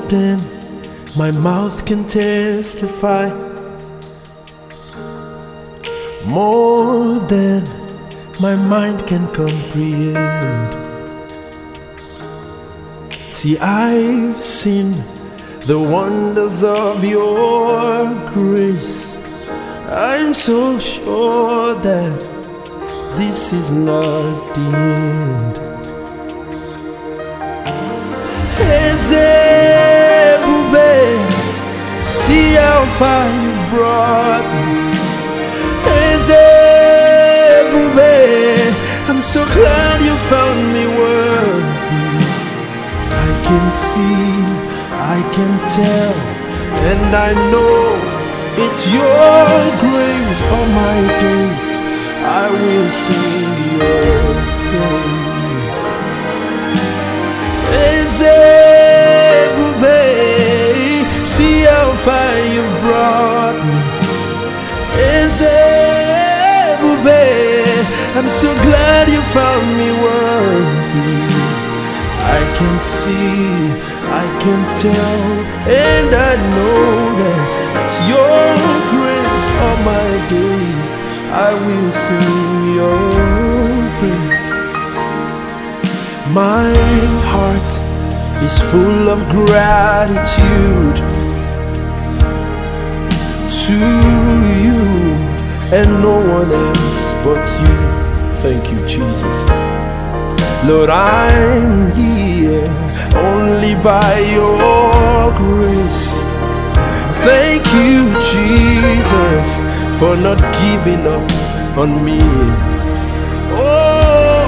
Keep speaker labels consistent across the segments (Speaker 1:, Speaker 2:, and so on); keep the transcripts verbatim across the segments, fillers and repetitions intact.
Speaker 1: than my mouth can testify, more than my mind can comprehend. See, I've seen the wonders of your grace. I'm so sure that this is not the end. Ezebube, see how far you've brought me. Ezebube, I'm so glad you found me worthy. I can see, I can tell, and I know it's your grace. All my days I will sing your praise. Ezebube, see how far you've brought me. Ezebube, I'm so glad you found me worthy. I can see, I can tell, and I know that it's your grace. All my days I will sing your praise. My heart is full of gratitude to you and no one else but you. Thank you, Jesus. Lord, I'm here only by your grace. Thank you, Jesus, for not giving up on me. Oh,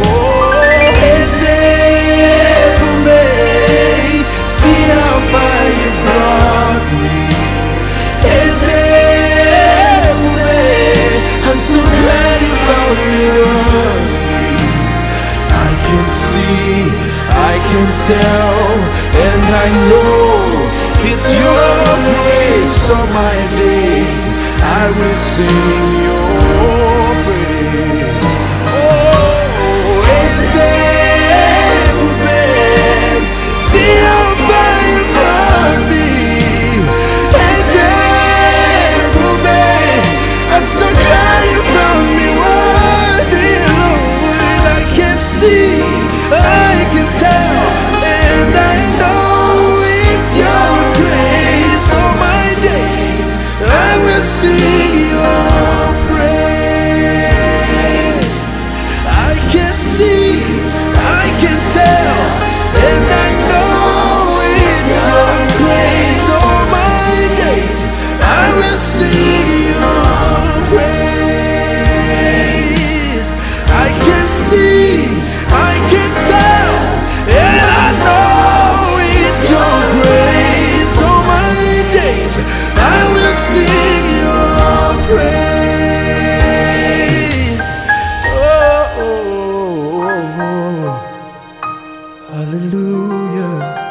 Speaker 1: Ezebube, see how far you've brought me. Ezebube, I'm so glad you found me worthy. I can see, I can tell, and I know it's your grace. All my days I will sing your praise. Oh, Ezebube, see how far you brought me. Ezebube, I'm so glad you found me worthy, Lord. I can see, I can tell, and I know it's your grace. All my days I will sing your praise. I can see, I can tell, and I know it's your grace. All my days I will sing your praise. I can see, I can tell, and I know it's your grace. All my days I will sing your praise. Oh, oh, oh, oh. Hallelujah.